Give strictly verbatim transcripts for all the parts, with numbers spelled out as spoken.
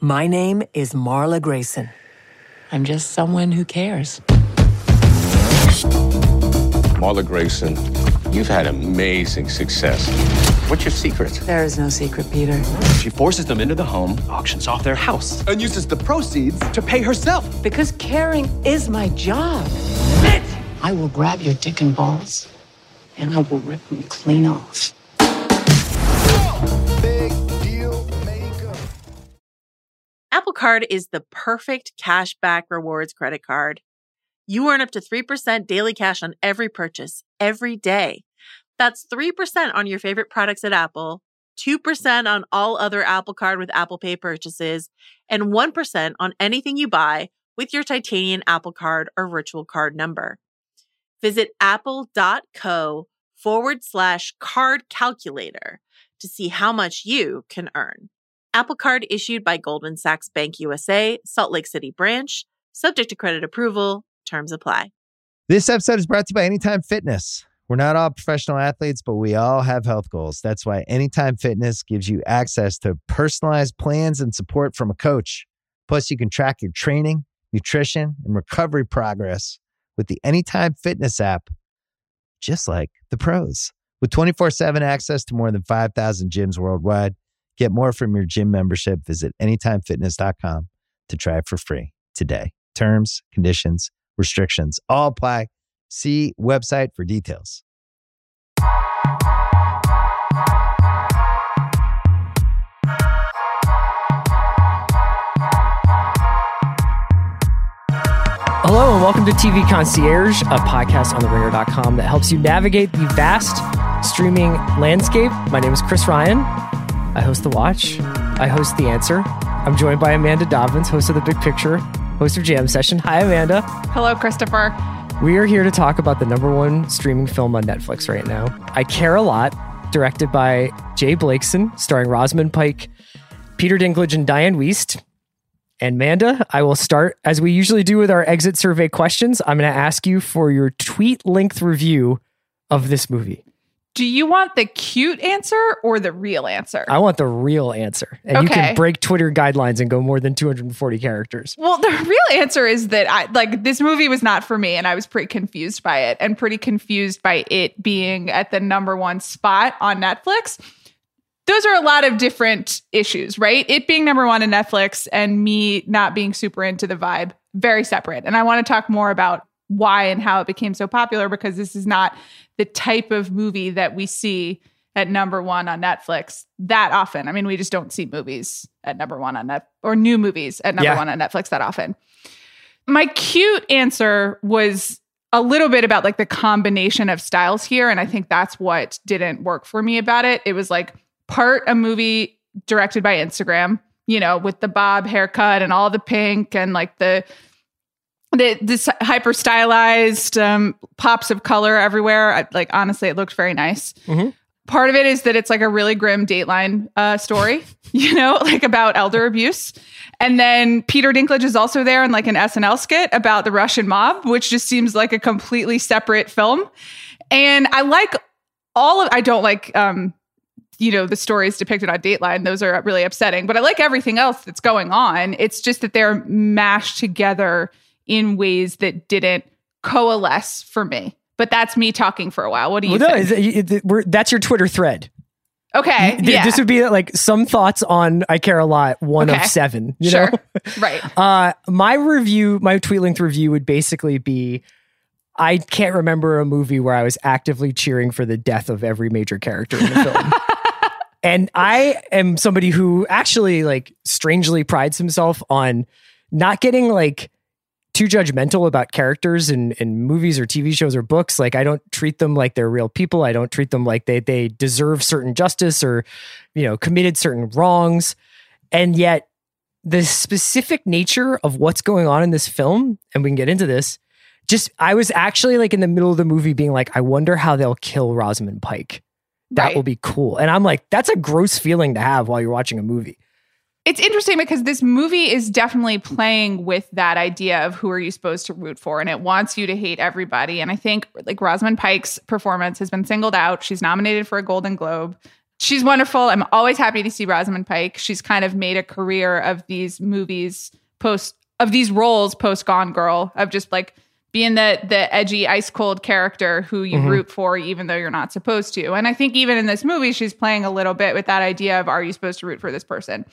My name is Marla Grayson. I'm just someone who cares. Marla Grayson, you've had amazing success. What's your secret? There is no secret, Peter. She forces them into the home, auctions off their house, and uses the proceeds to pay herself. Because caring is my job. Bitch! I will grab your dick and balls, and I will rip them clean off. Apple Card is the perfect cash back rewards credit card. You earn up to three percent daily cash on every purchase, every day. That's three percent on your favorite products at Apple, two percent on all other Apple Card with Apple Pay purchases, and one percent on anything you buy with your titanium Apple Card or virtual card number. Visit apple.co forward slash card calculator to see how much you can earn. Apple Card issued by Goldman Sachs Bank U S A, Salt Lake City branch, subject to credit approval. Terms apply. This episode is brought to you by Anytime Fitness. We're not all professional athletes, but we all have health goals. That's why Anytime Fitness gives you access to personalized plans and support from a coach. Plus, you can track your training, nutrition, and recovery progress with the Anytime Fitness app, just like the pros. With twenty-four seven access to more than five thousand gyms worldwide, get more from your gym membership. Visit anytime fitness dot com to try it for free today. Terms, conditions, restrictions all apply. See website for details. Hello and welcome to T V Concierge, a podcast on the ringer dot com that helps you navigate the vast streaming landscape. My name is Chris Ryan. I host The Watch. I host The Answer. I'm joined by Amanda Dobbins, host of The Big Picture, host of Jam Session. Hi, Amanda. Hello, Christopher. We are here to talk about the number one streaming film on Netflix right now, I Care a Lot, directed by Jay Blakeson, starring Rosamund Pike, Peter Dinklage, and Diane Wiest. And Amanda, I will start, as we usually do with our exit survey questions. I'm going to ask you for your tweet-length review of this movie. Do you want the cute answer or the real answer? I want the real answer. And okay. You can break Twitter guidelines and go more than two hundred forty characters. Well, the real answer is that I like this movie was not for me, and I was pretty confused by it and pretty confused by it being at the number one spot on Netflix. Those are a lot of different issues, right? It being number one on Netflix and me not being super into the vibe, very separate. And I want to talk more about why and how it became so popular, because this is not the type of movie that we see at number one on Netflix that often. I mean, we just don't see movies at number one on Net or new movies at number yeah. one on Netflix that often. My cute answer was a little bit about like the combination of styles here. And I think that's what didn't work for me about it. It was like part a movie directed by Instagram, you know, with the bob haircut and all the pink and like the The, this hyper stylized um, pops of color everywhere. I, like, honestly, it looked very nice. Mm-hmm. Part of it is that it's like a really grim Dateline uh, story, you know, like about elder abuse. And then Peter Dinklage is also there in like an S N L skit about the Russian mob, which just seems like a completely separate film. And I like all of, I don't like, um, you know, the stories depicted on Dateline. Those are really upsetting. But I like everything else that's going on. It's just that they're mashed together in ways that didn't coalesce for me. But that's me talking for a while. What do you well, think? No, it, it, we're, that's your Twitter thread. Okay. Th- yeah. This would be like some thoughts on I Care a Lot, one okay. of seven. You sure. know? Right. Uh, my review, my tweet length review would basically be, I can't remember a movie where I was actively cheering for the death of every major character in the film. And I am somebody who actually like strangely prides himself on not getting like too judgmental about characters in, in movies or T V shows or books. Like I don't treat them like they're real people. I don't treat them like they they deserve certain justice or, you know, committed certain wrongs. And yet the specific nature of what's going on in this film, and we can get into this, just I was actually like in the middle of the movie being like, I wonder how they'll kill Rosamund Pike. That right. will be cool. And I'm like, that's a gross feeling to have while you're watching a movie. It's interesting because this movie is definitely playing with that idea of who are you supposed to root for, and it wants you to hate everybody. And I think like Rosamund Pike's performance has been singled out. She's nominated for a Golden Globe. she's wonderful. I'm always happy to see Rosamund Pike. She's kind of made a career of these movies post of these roles post Gone Girl, of just like being the the edgy, ice cold character who you mm-hmm. root for even though you're not supposed to. And I think even in this movie, she's playing a little bit with that idea of, are you supposed to root for this person?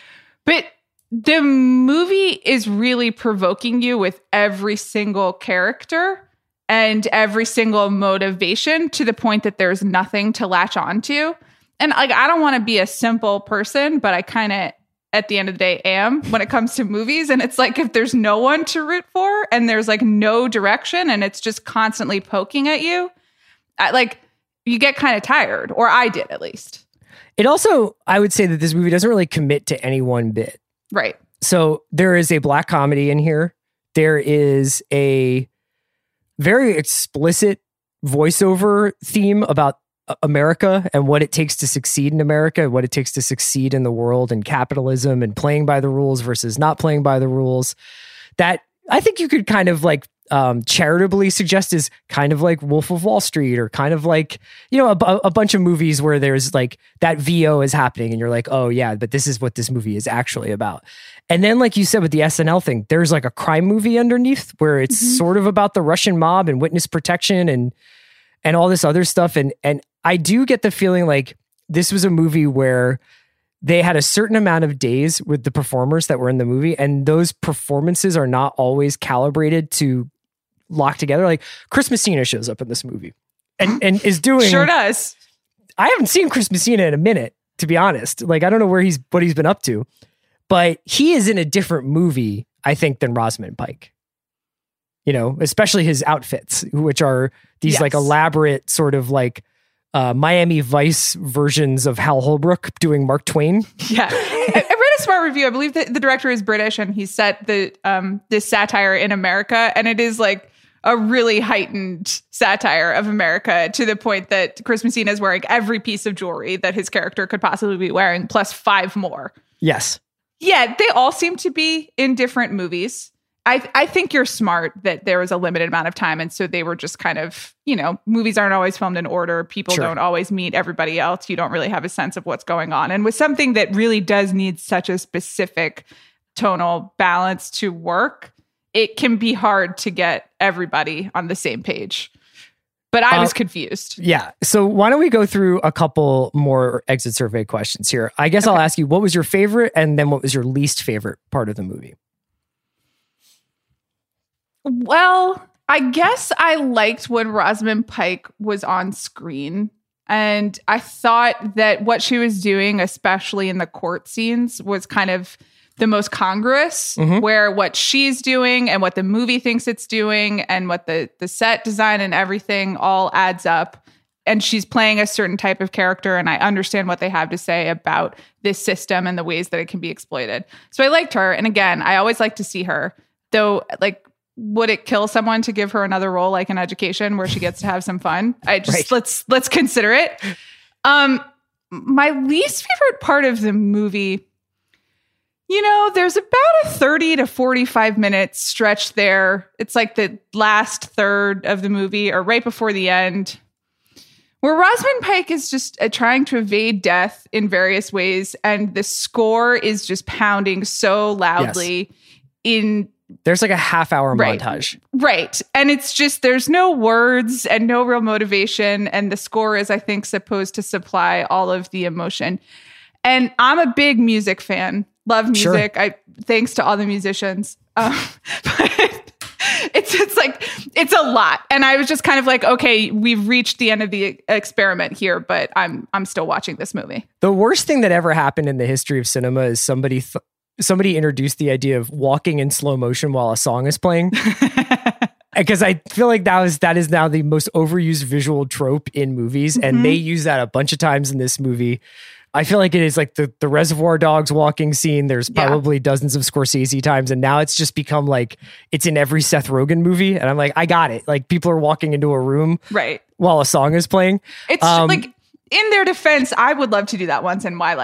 But the movie is really provoking you with every single character and every single motivation to the point that there's nothing to latch onto. And like, I don't want to be a simple person, but I kind of, at the end of the day, am when it comes to movies. And it's like, if there's no one to root for and there's like no direction and it's just constantly poking at you, I, like you get kind of tired, or I did at least. It also, I would say that this movie doesn't really commit to any one bit. Right. So there is a black comedy in here. There is a very explicit voiceover theme about America and what it takes to succeed in America, what it takes to succeed in the world and capitalism and playing by the rules versus not playing by the rules. That I think you could kind of like um, charitably suggest is kind of like Wolf of Wall Street, or kind of like, you know, a, a bunch of movies where there's like that V O is happening and you're like, oh yeah, but this is what this movie is actually about. And then, like you said, with the S N L thing, there's like a crime movie underneath where it's mm-hmm. sort of about the Russian mob and witness protection and and all this other stuff. And and I do get the feeling like this was a movie where they had a certain amount of days with the performers that were in the movie, and those performances are not always calibrated to lock together. Like Chris Messina shows up in this movie and, and is doing... Sure does. I haven't seen Chris Messina in a minute, to be honest. Like, I don't know where he's what he's been up to, but he is in a different movie, I think, than Rosamund Pike. You know, especially his outfits, which are these yes. like elaborate sort of like uh, Miami Vice versions of Hal Holbrook doing Mark Twain. Yeah. I, I read a smart review. I believe that the director is British and he set the um, this satire in America. And it is like a really heightened satire of America, to the point that Chris Messina is wearing every piece of jewelry that his character could possibly be wearing, plus five more. Yes. Yeah, they all seem to be in different movies. I, I think you're smart that there was a limited amount of time. And so they were just kind of, you know, movies aren't always filmed in order. People sure. don't always meet everybody else. You don't really have a sense of what's going on. And with something that really does need such a specific tonal balance to work, it can be hard to get everybody on the same page. But I was uh, confused. Yeah. So why don't we go through a couple more exit survey questions here? I guess okay. I'll ask you, what was your favorite? And then what was your least favorite part of the movie? Well, I guess I liked when Rosamund Pike was on screen. And I thought that what she was doing, especially in the court scenes, was kind of the most congruous, mm-hmm. where what she's doing and what the movie thinks it's doing and what the, the set design and everything all adds up. And she's playing a certain type of character, and I understand what they have to say about this system and the ways that it can be exploited. So I liked her. And again, I always like to see her, though, like, would it kill someone to give her another role like in Education where she gets to have some fun? I just right. let's let's consider it. Um, my least favorite part of the movie, you know, there's about a thirty to forty-five minute stretch there. It's like the last third of the movie, or right before the end, where Rosamund Pike is just uh, trying to evade death in various ways, and the score is just pounding so loudly. Yes. in There's like a half hour right, montage. Right. And it's just, there's no words and no real motivation. And the score is, I think, supposed to supply all of the emotion. And I'm a big music fan. Love music. Sure. I thanks to all the musicians. Um, but it's it's like, it's a lot. And I was just kind of like, okay, we've reached the end of the experiment here, but I'm I'm still watching this movie. The worst thing that ever happened in the history of cinema is somebody th- somebody introduced the idea of walking in slow motion while a song is playing. Because I feel like that was that is now the most overused visual trope in movies. Mm-hmm. And they use that a bunch of times in this movie. I feel like it is like the, the Reservoir Dogs walking scene. There's probably yeah. dozens of Scorsese times. And now it's just become like, it's in every Seth Rogen movie. And I'm like, I got it. Like, people are walking into a room right while a song is playing. It's um, like, in their defense, I would love to do that once in my life.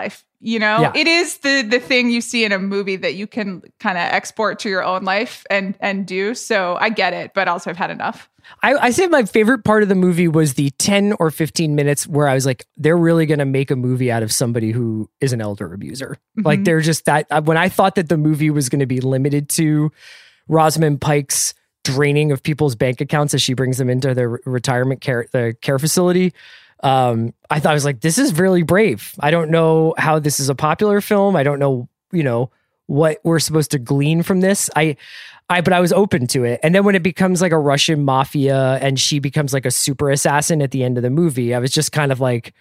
You know, Yeah. it is the the thing you see in a movie that you can kind of export to your own life and and do. So I get it, but also I've had enough. I, I say my favorite part of the movie was the ten or fifteen minutes where I was like, they're really going to make a movie out of somebody who is an elder abuser. Mm-hmm. Like they're just that, when I thought that the movie was going to be limited to Rosamund Pike's draining of people's bank accounts as she brings them into their retirement care, the care facility. Um, I thought I was like, this is really brave. I don't know how this is a popular film. I don't know, you know, what we're supposed to glean from this. I, I, but I was open to it. And then when it becomes like a Russian mafia and she becomes like a super assassin at the end of the movie, I was just kind of like,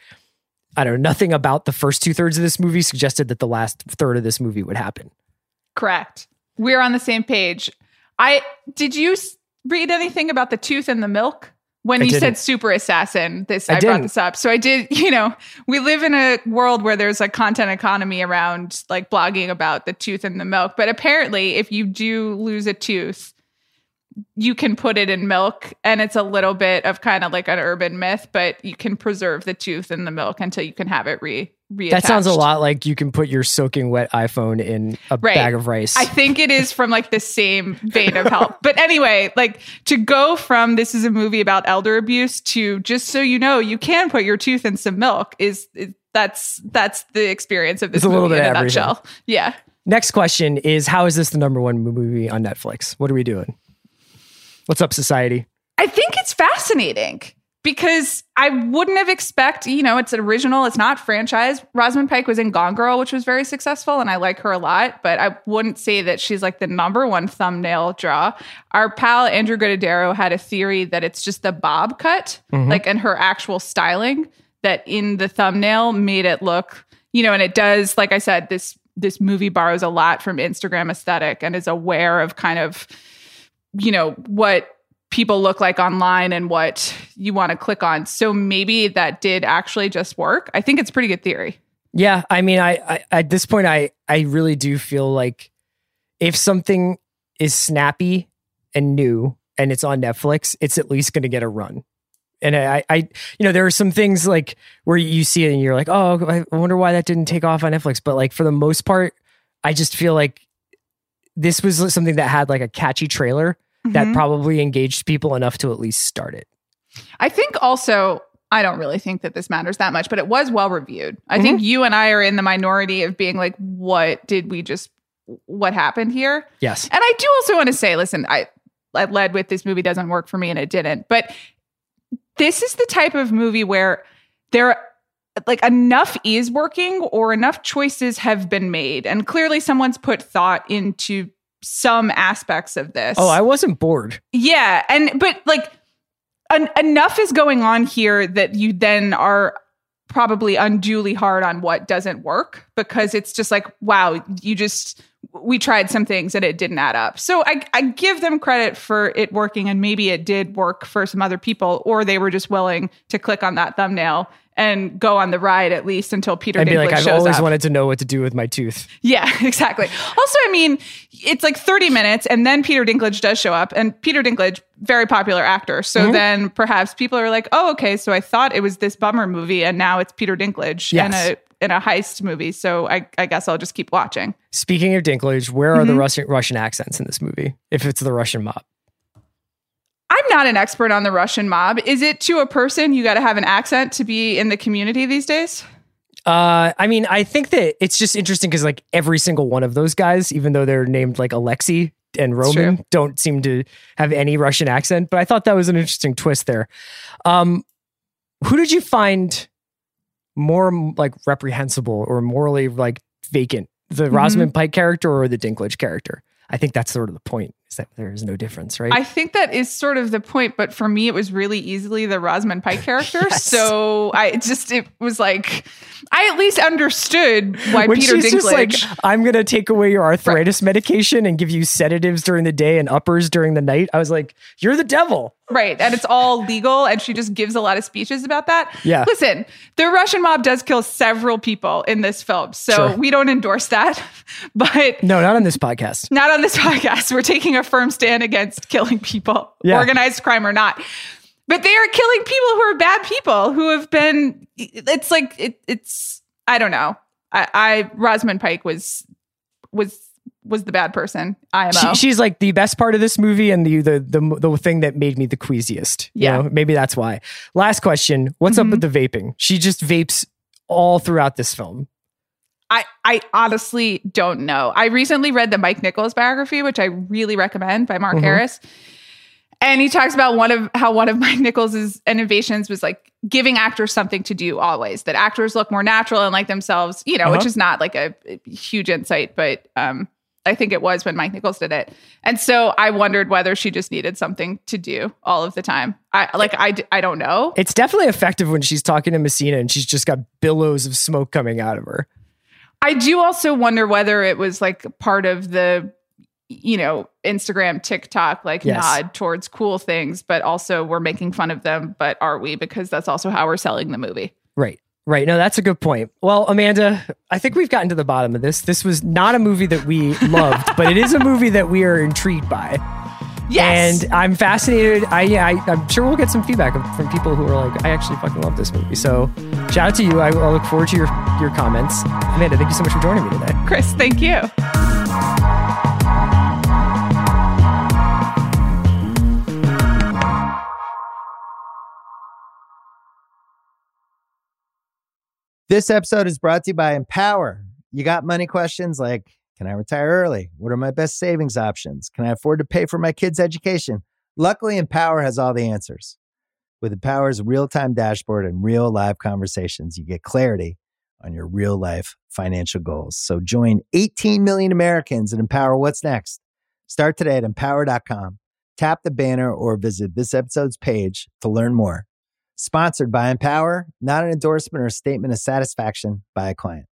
I don't know, nothing about the first two thirds of this movie suggested that the last third of this movie would happen. Correct. We're on the same page. I, did you read anything about the tooth and the milk? When I you didn't. said super assassin, this I I, brought didn't. this up. So I did, you know, we live in a world where there's a content economy around like blogging about the tooth and the milk. But apparently if you do lose a tooth, you can put it in milk, and it's a little bit of kind of like an urban myth, but you can preserve the tooth in the milk until you can have it re reattached. That sounds a lot like you can put your soaking wet iPhone in a Right. bag of rice. I think it is from like the same vein of help. But anyway, like to go from this is a movie about elder abuse to just so you know, you can put your tooth in some milk is, is that's that's the experience of this It's a little movie bit in of a everything. nutshell. Yeah. Next question is, how is this the number one movie on Netflix? What are we doing? What's up, society? I think it's fascinating because I wouldn't have expect, you know, it's original, it's not franchise. Rosamund Pike was in Gone Girl, which was very successful, and I like her a lot, but I wouldn't say that she's like the number one thumbnail draw. Our pal Andrew Godadero had a theory that it's just the bob cut, Mhm. like, and her actual styling that in the thumbnail made it look, you know, and it does, like I said, this this movie borrows a lot from Instagram aesthetic and is aware of kind of, you know, what people look like online and what you want to click on. So maybe that did actually just work. I think it's a pretty good theory. Yeah, I mean, I, I at this point, I I really do feel like if something is snappy and new and it's on Netflix, it's at least going to get a run. And I, I, you know, there are some things like where you see it and you're like, oh, I wonder why that didn't take off on Netflix. But like for the most part, I just feel like this was something that had like a catchy trailer that Mhm. probably engaged people enough to at least start it. I think also, I don't really think that this matters that much, but it was well reviewed. I think you and I are in the minority of being like, what did we just, what happened here? Yes. And I do also want to say, listen, I, I led with this movie doesn't work for me and it didn't, but this is the type of movie where there like enough is working or enough choices have been made. And clearly someone's put thought into some aspects of this. Oh, I wasn't bored. Yeah. And, but like en- enough is going on here that you then are probably unduly hard on what doesn't work because it's just like, wow, you just, we tried some things and it didn't add up. So I, I give them credit for it working, and maybe it did work for some other people, or they were just willing to click on that thumbnail and go on the ride at least until Peter And Dinklage be like, I've shows always up. wanted to know what to do with my tooth. Yeah, exactly. Also, I mean, it's like thirty minutes and then Peter Dinklage does show up, and Peter Dinklage, very popular actor. So Mhm. then perhaps people are like, oh, okay, so I thought it was this bummer movie and now it's Peter Dinklage Yes. in a in a heist movie. So I, I guess I'll just keep watching. Speaking of Dinklage, where are the Mhm. Russian Russian accents in this movie? If it's the Russian mob. I'm not an expert on the Russian mob. Is it to a person you got to have an accent to be in the community these days? Uh, I mean, I think that it's just interesting because like every single one of those guys, even though they're named like Alexei and Roman, true. don't seem to have any Russian accent. But I thought that was an interesting twist there. Um, who did you find more like reprehensible or morally like vacant? The Mm-hmm. Rosamund Pike character or the Dinklage character? I think that's sort of the point, is that there is no difference, right? I think that is sort of the point, but for me, it was really easily the Rosamund Pike character. Yes. So I just, it was like, I at least understood why when Peter she's just like, Dinklage. I'm going to take away your arthritis medication and give you sedatives during the day and uppers during the night. I was like, you're the devil. Right. And it's all legal. And she just gives a lot of speeches about that. Yeah. Listen, the Russian mob does kill several people in this film. So Sure. we don't endorse that. But No, not on this podcast. not on this podcast. We're taking a firm stand against killing people, Yeah. organized crime or not. But they are killing people who are bad people who have been, it's like, it, it's, I don't know. I, I Rosamund Pike was was was the bad person. I M O. She, she's like the best part of this movie and the the the, the thing that made me the queasiest. You Yeah. know, maybe that's why. Last question. What's Mhm. up with the vaping? She just vapes all throughout this film. I, I honestly don't know. I recently read the Mike Nichols biography, which I really recommend, by Mark Mhm. Harris. And he talks about one of how one of Mike Nichols' innovations was like giving actors something to do always, that actors look more natural and like themselves, you know, Uh-huh. which is not like a, a huge insight, but um, I think it was when Mike Nichols did it. And so I wondered whether she just needed something to do all of the time. I like, I, d- I don't know. It's definitely effective when she's talking to Messina and she's just got billows of smoke coming out of her. I do also wonder whether it was like part of the, you know, Instagram, TikTok, like Yes. nod towards cool things, but also we're making fun of them. But are we? Because that's also how we're selling the movie. Right. Right. No, that's a good point. Well, Amanda, I think we've gotten to the bottom of this. This was not a movie that we loved, but it is a movie that we are intrigued by. Yes. And I'm fascinated. I, I, I'm sure we'll get some feedback from people who are like, I actually fucking love this movie. So shout out to you. I, I look forward to your, your comments. Amanda, thank you so much for joining me today. Chris, thank you. This episode is brought to you by Empower. You got money questions like, can I retire early? What are my best savings options? Can I afford to pay for my kids' education? Luckily, Empower has all the answers. With Empower's real-time dashboard and real live conversations, you get clarity on your real life financial goals. So join eighteen million Americans and Empower what's next. Start today at empower dot com. Tap the banner or visit this episode's page to learn more. Sponsored by Empower, not an endorsement or statement of satisfaction by a client.